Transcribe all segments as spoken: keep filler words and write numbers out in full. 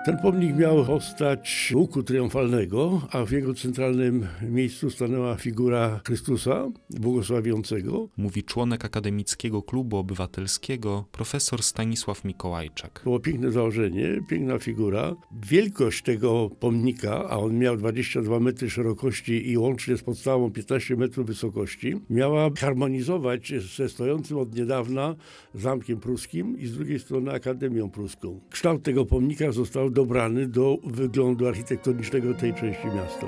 Ten pomnik miał postać łuku triumfalnego, a w jego centralnym miejscu stanęła figura Chrystusa błogosławiącego. Mówi członek Akademickiego Klubu Obywatelskiego profesor Stanisław Mikołajczak. Było piękne założenie, piękna figura. Wielkość tego pomnika, a on miał dwadzieścia dwa metry szerokości i łącznie z podstawą piętnaście metrów wysokości, miała harmonizować ze stojącym od niedawna Zamkiem Pruskim i z drugiej strony Akademią Pruską. Kształt tego pomnika został dobrany do wyglądu architektonicznego tej części miasta.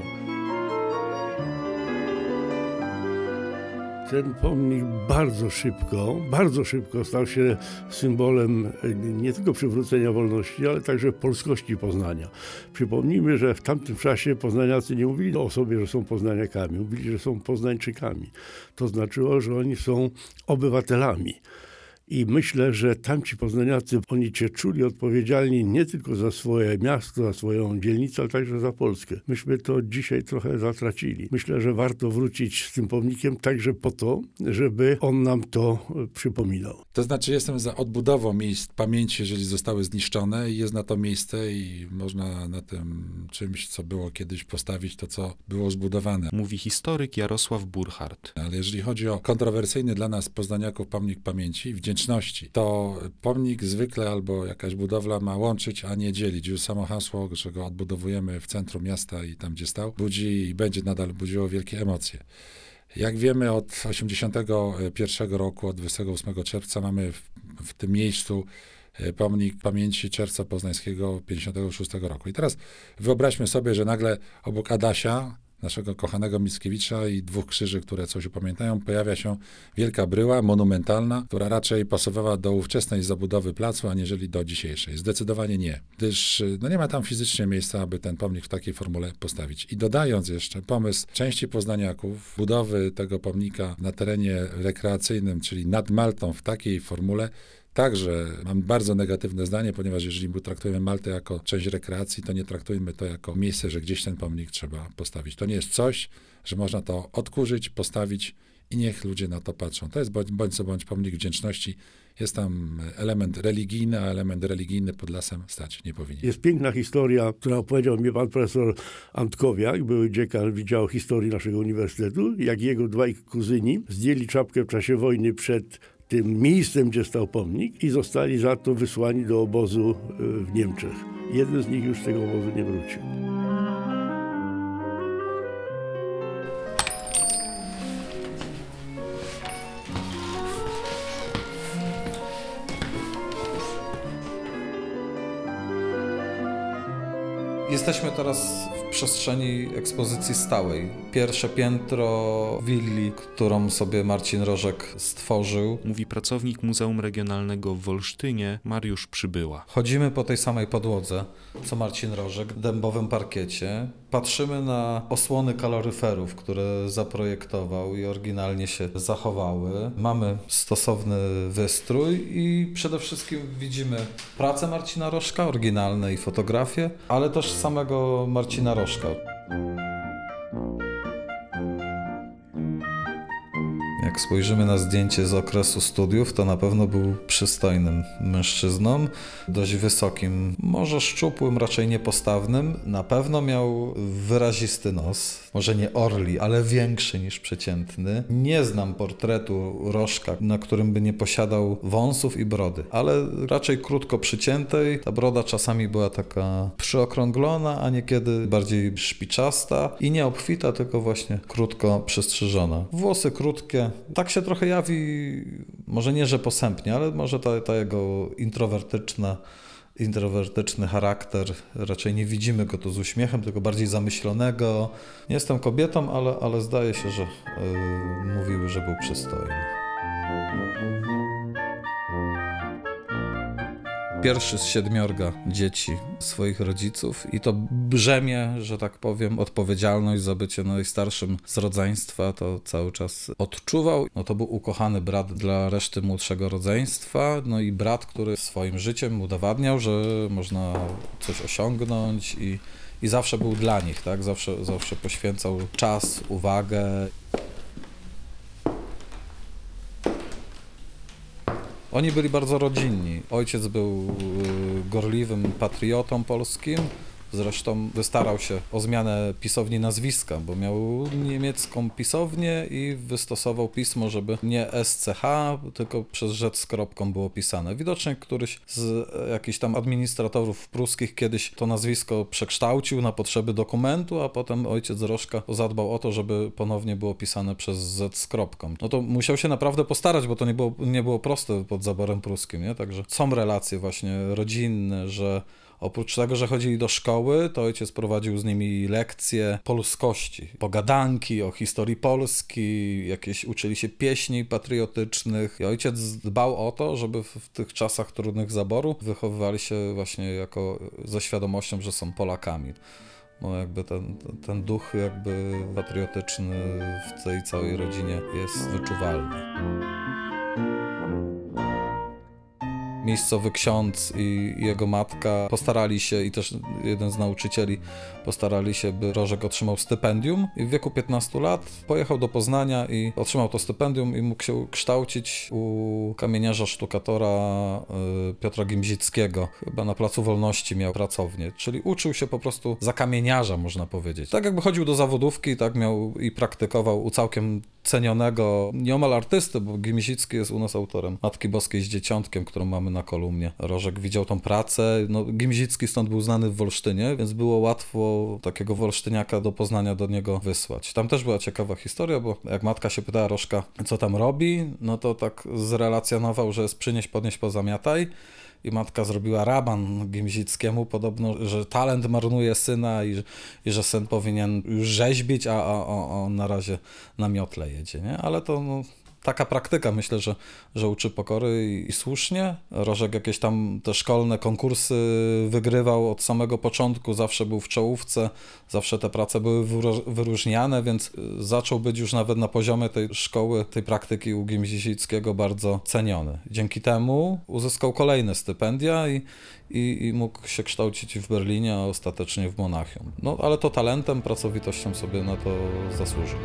Ten pomnik bardzo szybko, bardzo szybko stał się symbolem nie tylko przywrócenia wolności, ale także polskości Poznania. Przypomnijmy, że w tamtym czasie poznaniacy nie mówili o sobie, że są poznaniakami, mówili, że są poznańczykami. To znaczyło, że oni są obywatelami. I myślę, że tamci poznaniacy, oni się czuli odpowiedzialni nie tylko za swoje miasto, za swoją dzielnicę, ale także za Polskę. Myśmy to dzisiaj trochę zatracili. Myślę, że warto wrócić z tym pomnikiem także po to, żeby on nam to przypominał. To znaczy jestem za odbudową miejsc pamięci, jeżeli zostały zniszczone i jest na to miejsce i można na tym czymś, co było kiedyś, postawić to, co było zbudowane. Mówi historyk Jarosław Burchardt. Ale jeżeli chodzi o kontrowersyjny dla nas poznaniaków pomnik pamięci, wdzięczności, to pomnik zwykle albo jakaś budowla ma łączyć, a nie dzielić. Już samo hasło, że go odbudowujemy w centrum miasta i tam, gdzie stał, budzi i będzie nadal budziło wielkie emocje. Jak wiemy, od osiemdziesiątego pierwszego roku, od dwudziestego ósmego czerwca mamy w, w tym miejscu pomnik pamięci Czerwca Poznańskiego pięćdziesiątego szóstego roku. I teraz wyobraźmy sobie, że nagle obok Adasia, naszego kochanego Mickiewicza i dwóch krzyży, które coś upamiętają, pojawia się wielka bryła monumentalna, która raczej pasowała do ówczesnej zabudowy placu, aniżeli do dzisiejszej. Zdecydowanie nie, gdyż no nie ma tam fizycznie miejsca, aby ten pomnik w takiej formule postawić. I dodając jeszcze pomysł części poznaniaków budowy tego pomnika na terenie rekreacyjnym, czyli nad Maltą w takiej formule, także mam bardzo negatywne zdanie, ponieważ jeżeli traktujemy Maltę jako część rekreacji, to nie traktujmy to jako miejsce, że gdzieś ten pomnik trzeba postawić. To nie jest coś, że można to odkurzyć, postawić i niech ludzie na to patrzą. To jest bądź, bądź co bądź pomnik wdzięczności. Jest tam element religijny, a element religijny pod lasem stać nie powinien. Jest piękna historia, którą opowiedział mi pan profesor Antkowiak, były dziekan Wydziału Historii naszego uniwersytetu, jak jego dwaj kuzyni zdjęli czapkę w czasie wojny przed tym miejscem, gdzie stał pomnik i zostali za to wysłani do obozu w Niemczech. Jeden z nich już z tego obozu nie wrócił. Jesteśmy teraz w przestrzeni ekspozycji stałej. Pierwsze piętro willi, którą sobie Marcin Rożek stworzył. Mówi pracownik Muzeum Regionalnego w Wolsztynie Mariusz Przybyła. Chodzimy po tej samej podłodze, co Marcin Rożek, dębowym parkiecie. Patrzymy na osłony kaloryferów, które zaprojektował i oryginalnie się zachowały. Mamy stosowny wystrój i przede wszystkim widzimy pracę Marcina Rożka, oryginalne i fotografie, ale też samego Marcina Rożka. Jak spojrzymy na zdjęcie z okresu studiów, to na pewno był przystojnym mężczyzną, dość wysokim, może szczupłym, raczej niepostawnym. Na pewno miał wyrazisty nos, może nie orli, ale większy niż przeciętny. Nie znam portretu Rożka, na którym by nie posiadał wąsów i brody, ale raczej krótko przyciętej. Ta broda czasami była taka przyokrąglona, a niekiedy bardziej szpiczasta i nie obfita, tylko właśnie krótko przystrzyżona. Włosy krótkie. Tak się trochę jawi, może nie, że posępnie, ale może ta, ta jego introwertyczna, introwertyczny charakter, raczej nie widzimy go tu z uśmiechem, tylko bardziej zamyślonego. Nie jestem kobietą, ale, ale zdaje się, że yy, mówiły, że był przystojny. Pierwszy z siedmiorga dzieci swoich rodziców i to brzemię, że tak powiem, odpowiedzialność za bycie najstarszym z rodzeństwa to cały czas odczuwał. No to był ukochany brat dla reszty młodszego rodzeństwa, no i brat, który swoim życiem udowadniał, że można coś osiągnąć i, i zawsze był dla nich, tak? Zawsze, zawsze poświęcał czas, uwagę. Oni byli bardzo rodzinni. Ojciec był y, gorliwym patriotą polskim. Zresztą wystarał się o zmianę pisowni nazwiska, bo miał niemiecką pisownię i wystosował pismo, żeby nie S C H, tylko przez rzecz z kropką było pisane. Widocznie któryś z jakichś tam administratorów pruskich kiedyś to nazwisko przekształcił na potrzeby dokumentu, a potem ojciec Rożka zadbał o to, żeby ponownie było pisane przez Z z kropką. No to musiał się naprawdę postarać, bo to nie było, nie było proste pod zaborem pruskim, nie? Także są relacje właśnie rodzinne, że oprócz tego, że chodzili do szkoły, to ojciec prowadził z nimi lekcje polskości, pogadanki o historii Polski, jakieś uczyli się pieśni patriotycznych i ojciec dbał o to, żeby w, w tych czasach trudnych zaboru wychowywali się właśnie jako ze świadomością, że są Polakami. No jakby ten, ten duch jakby patriotyczny w tej całej rodzinie jest wyczuwalny. Miejscowy ksiądz i jego matka postarali się, i też jeden z nauczycieli postarali się, by Rożek otrzymał stypendium i w wieku piętnastu lat pojechał do Poznania i otrzymał to stypendium i mógł się kształcić u kamieniarza sztukatora Piotra Gimzickiego. Chyba na Placu Wolności miał pracownię, czyli uczył się po prostu za kamieniarza, można powiedzieć. Tak jakby chodził do zawodówki, tak miał i praktykował u całkiem cenionego nieomal artysty, bo Gimzicki jest u nas autorem Matki Boskiej z Dzieciątkiem, którą mamy na kolumnie. Rożek widział tą pracę. No, Gimzicki stąd był znany w Wolsztynie, więc było łatwo takiego wolsztyniaka do Poznania do niego wysłać. Tam też była ciekawa historia, bo jak matka się pytała Rożka, co tam robi, no to tak zrelacjonował, że jest przynieś, podnieś, pozamiataj. I matka zrobiła raban Gimzickiemu, podobno, że talent marnuje syna i, i że syn powinien już rzeźbić, a, a, a on na razie na miotle jedzie, nie? Ale to no, taka praktyka, myślę, że, że uczy pokory i, i słusznie. Rożek jakieś tam te szkolne konkursy wygrywał od samego początku, zawsze był w czołówce, zawsze te prace były wyróżniane, więc zaczął być już nawet na poziomie tej szkoły, tej praktyki u Gimzickiego bardzo ceniony. Dzięki temu uzyskał kolejne stypendia i, i, i mógł się kształcić w Berlinie, a ostatecznie w Monachium. No ale to talentem, pracowitością sobie na to zasłużył.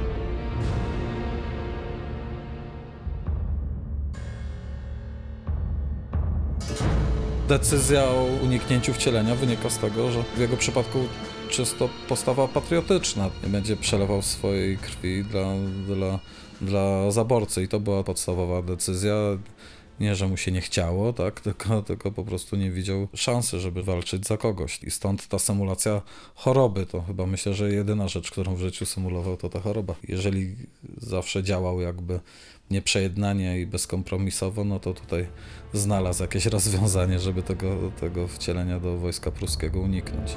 Decyzja o uniknięciu wcielenia wynika z tego, że w jego przypadku czysto postawa patriotyczna. Nie będzie przelewał swojej krwi dla, dla, dla zaborcy i to była podstawowa decyzja. Nie, że mu się nie chciało, tak, tylko, tylko po prostu nie widział szansy, żeby walczyć za kogoś. I stąd ta symulacja choroby, to chyba myślę, że jedyna rzecz, którą w życiu symulował, to ta choroba. Jeżeli zawsze działał jakby nieprzejednanie i bezkompromisowo, no to tutaj znalazł jakieś rozwiązanie, żeby tego, tego wcielenia do wojska pruskiego uniknąć.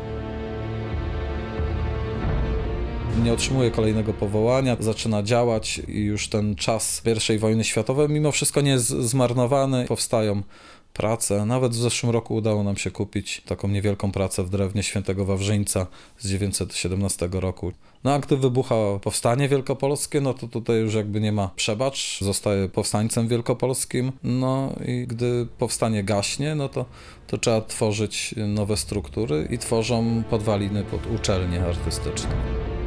Nie otrzymuje kolejnego powołania, zaczyna działać i już ten czas pierwszej wojny światowej mimo wszystko nie jest zmarnowany. Powstają prace. Nawet w zeszłym roku udało nam się kupić taką niewielką pracę w drewnie Świętego Wawrzyńca z dziewięćset siedemnastego roku. No a gdy wybucha powstanie wielkopolskie, no to tutaj już jakby nie ma przebacz, zostaje powstańcem wielkopolskim. No i gdy powstanie gaśnie, no to, to trzeba tworzyć nowe struktury i tworzą podwaliny pod uczelnie artystyczne.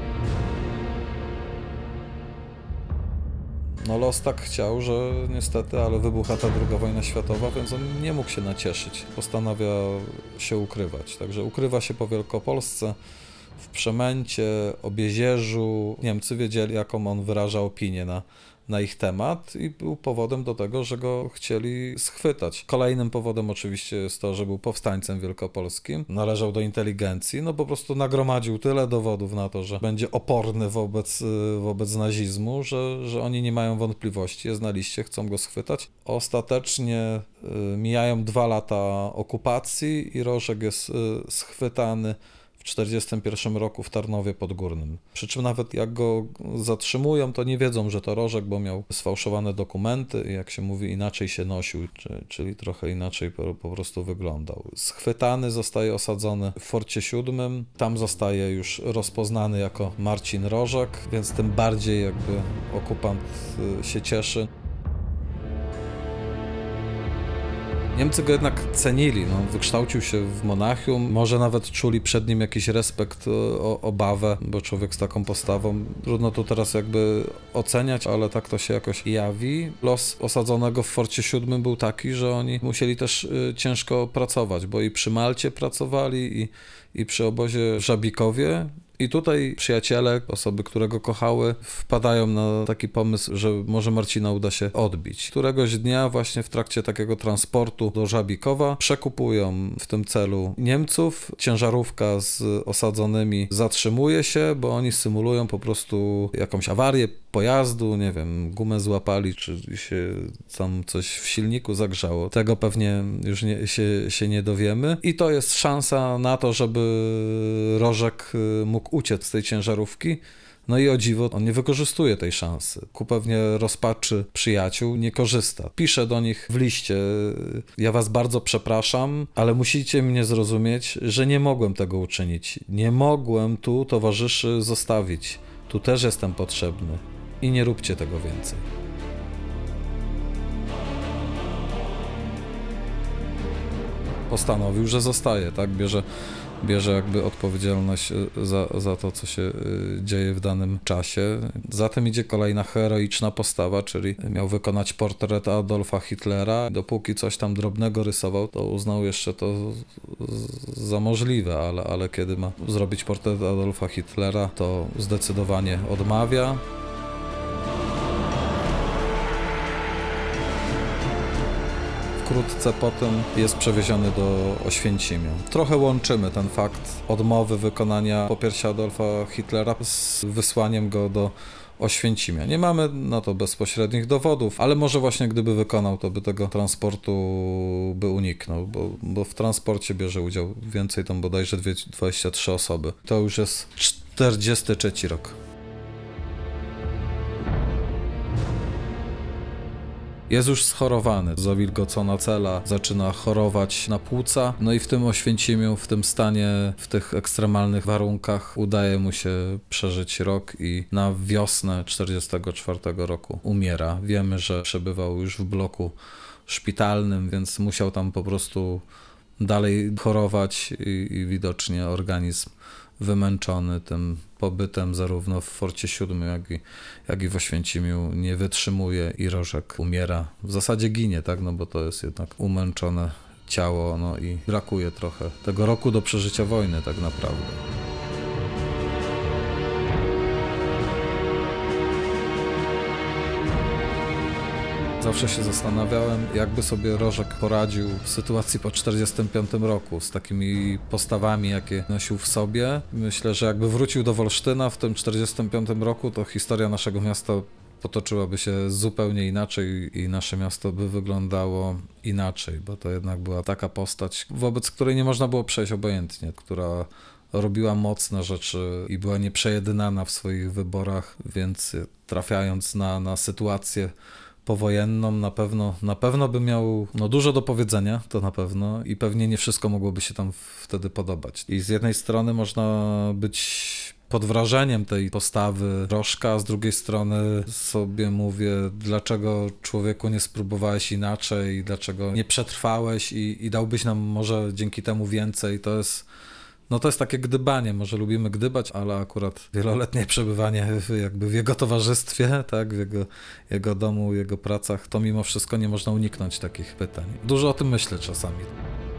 No los tak chciał, że niestety, ale wybucha ta druga wojna światowa, więc on nie mógł się nacieszyć. Postanawia się ukrywać. Także ukrywa się po Wielkopolsce, w Przemęcie, Obiezierzu. Niemcy wiedzieli, jaką on wyraża opinię na, na ich temat i był powodem do tego, że go chcieli schwytać. Kolejnym powodem oczywiście jest to, że był powstańcem wielkopolskim, należał do inteligencji, no po prostu nagromadził tyle dowodów na to, że będzie oporny wobec, wobec nazizmu, że, że oni nie mają wątpliwości, jest na liście, chcą go schwytać. Ostatecznie y, mijają dwa lata okupacji i Rożek jest y, schwytany w tysiąc dziewięćset czterdziestym pierwszym roku w Tarnowie Podgórnym. Przy czym nawet jak go zatrzymują, to nie wiedzą, że to Rożek, bo miał sfałszowane dokumenty i jak się mówi, inaczej się nosił, czyli trochę inaczej po, po prostu wyglądał. Schwytany, zostaje osadzony w Forcie Siódmym, tam zostaje już rozpoznany jako Marcin Rożek, więc tym bardziej jakby okupant się cieszy. Niemcy go jednak cenili, no, wykształcił się w Monachium, może nawet czuli przed nim jakiś respekt, o, obawę, bo człowiek z taką postawą, trudno to teraz jakby oceniać, ale tak to się jakoś jawi. Los osadzonego w Forcie siódmym był taki, że oni musieli też y, ciężko pracować, bo i przy Malcie pracowali, i, i przy obozie w Żabikowie. I tutaj przyjaciele, osoby, które go kochały, wpadają na taki pomysł, że może Marcina uda się odbić. Któregoś dnia właśnie w trakcie takiego transportu do Żabikowa przekupują w tym celu Niemców. Ciężarówka z osadzonymi zatrzymuje się, bo oni symulują po prostu jakąś awarię pojazdu, nie wiem, gumę złapali, czy się tam coś w silniku zagrzało. Tego pewnie już nie, się, się nie dowiemy. I to jest szansa na to, żeby Rożek mógł uciec z tej ciężarówki. No i o dziwo, on nie wykorzystuje tej szansy. Ku pewnie rozpaczy przyjaciół nie korzysta. Pisze do nich w liście: ja was bardzo przepraszam, ale musicie mnie zrozumieć, że nie mogłem tego uczynić. Nie mogłem tu towarzyszy zostawić. Tu też jestem potrzebny. I nie róbcie tego więcej. Postanowił, że zostaje, tak? Bierze, bierze jakby odpowiedzialność za, za to, co się dzieje w danym czasie. Zatem idzie kolejna heroiczna postawa, czyli miał wykonać portret Adolfa Hitlera. Dopóki coś tam drobnego rysował, to uznał jeszcze to za możliwe, ale, ale kiedy ma zrobić portret Adolfa Hitlera, to zdecydowanie odmawia. Wkrótce potem jest przewieziony do Oświęcimia. Trochę łączymy ten fakt odmowy wykonania popiersia Adolfa Hitlera z wysłaniem go do Oświęcimia. Nie mamy na to bezpośrednich dowodów, ale może właśnie gdyby wykonał, to by tego transportu by uniknął, bo, bo w transporcie bierze udział więcej, tam bodajże dwadzieścia trzy osoby. To już jest czterdziesty trzeci rok. Jest już schorowany, zawilgocona cela, zaczyna chorować na płuca, no i w tym Oświęcimiu, w tym stanie, w tych ekstremalnych warunkach udaje mu się przeżyć rok i na wiosnę czterdziestego czwartego roku umiera. Wiemy, że przebywał już w bloku szpitalnym, więc musiał tam po prostu dalej chorować i, i widocznie organizm wymęczony tym pobytem zarówno w Forcie siódmym, jak i, jak i w Oświęcimiu nie wytrzymuje i Rożek umiera. W zasadzie ginie, tak, no bo to jest jednak umęczone ciało, no i brakuje trochę tego roku do przeżycia wojny tak naprawdę. Zawsze się zastanawiałem, jakby sobie Rożek poradził w sytuacji po czterdziestym piątym roku z takimi postawami, jakie nosił w sobie. Myślę, że jakby wrócił do Wolsztyna w tym czterdziestym piątym roku, to historia naszego miasta potoczyłaby się zupełnie inaczej i nasze miasto by wyglądało inaczej, bo to jednak była taka postać, wobec której nie można było przejść obojętnie, która robiła mocne rzeczy i była nieprzejednana w swoich wyborach, więc trafiając na, na sytuację powojenną, na pewno, na pewno by miał no, dużo do powiedzenia, to na pewno, i pewnie nie wszystko mogłoby się tam wtedy podobać. I z jednej strony można być pod wrażeniem tej postawy Rożka, a z drugiej strony sobie mówię, dlaczego człowieku nie spróbowałeś inaczej, dlaczego nie przetrwałeś i, i dałbyś nam może dzięki temu więcej. To jest No to jest takie gdybanie, może lubimy gdybać, ale akurat wieloletnie przebywanie jakby w jego towarzystwie, tak, w jego, jego domu, jego pracach, to mimo wszystko nie można uniknąć takich pytań. Dużo o tym myślę czasami.